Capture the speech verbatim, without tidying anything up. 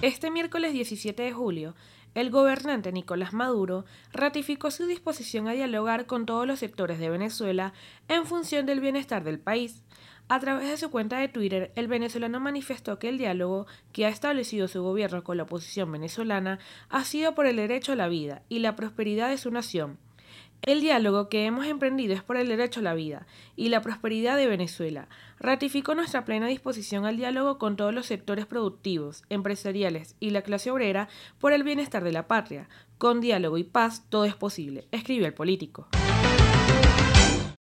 Este miércoles diecisiete de julio, el gobernante Nicolás Maduro ratificó su disposición a dialogar con todos los sectores de Venezuela en función del bienestar del país. A través de su cuenta de Twitter, el venezolano manifestó que el diálogo que ha establecido su gobierno con la oposición venezolana ha sido por el derecho a la vida y la prosperidad de su nación. El diálogo que hemos emprendido es por el derecho a la vida y la prosperidad de Venezuela. Ratificó nuestra plena disposición al diálogo con todos los sectores productivos, empresariales y la clase obrera por el bienestar de la patria. Con diálogo y paz todo es posible, escribió el político.